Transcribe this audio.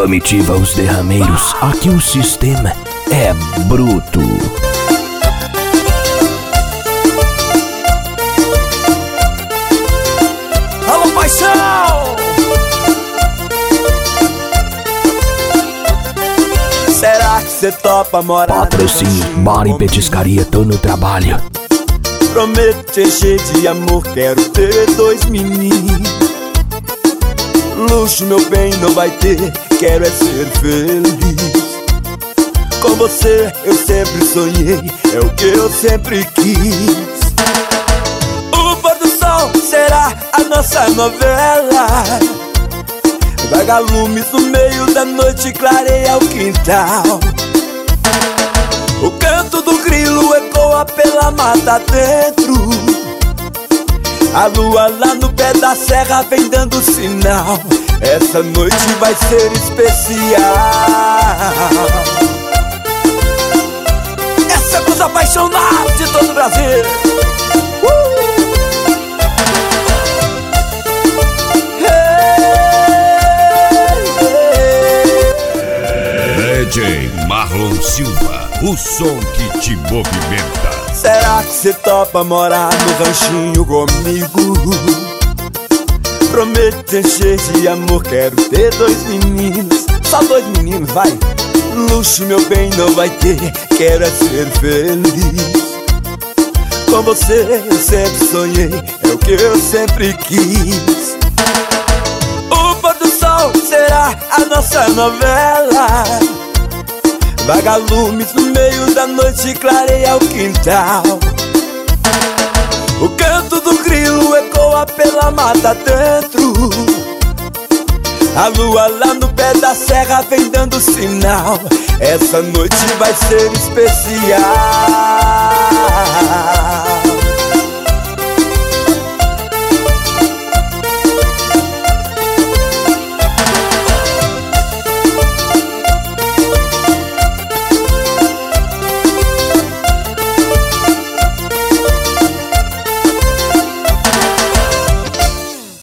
Comitiva Os Derrameiros, aqui o sistema é bruto. Alô, paixão! Será que cê topa morar? Patrocínio, bar e petiscaria, tô no trabalho. Prometo te encher de amor, quero ter 2 meninos. Luxo, meu bem, não vai ter, quero é ser feliz. Com você eu sempre sonhei, é o que eu sempre quis. O pôr do sol será a nossa novela. Vagalumes no meio da noite clareia o quintal. O canto do grilo ecoa pela mata dentro. A lua lá no pé da serra vem dando sinal. Essa noite vai ser especial. Essa é pros apaixonados de todo o Brasil. DJ Marlon Silva, o som que te movimenta. Será que cê topa morar no ranchinho comigo? Prometo te encher de amor, quero ter 2 meninos. Só 2 meninos, vai. Luxo, meu bem, não vai ter, quero é ser feliz. Com você eu sempre sonhei, é o que eu sempre quis. O pôr do sol será a nossa novela. Vagalumes no meio da noite clareia o quintal. O canto do grilo ecoa pela mata dentro. A lua lá no pé da serra vem dando sinal. Essa noite vai ser especial.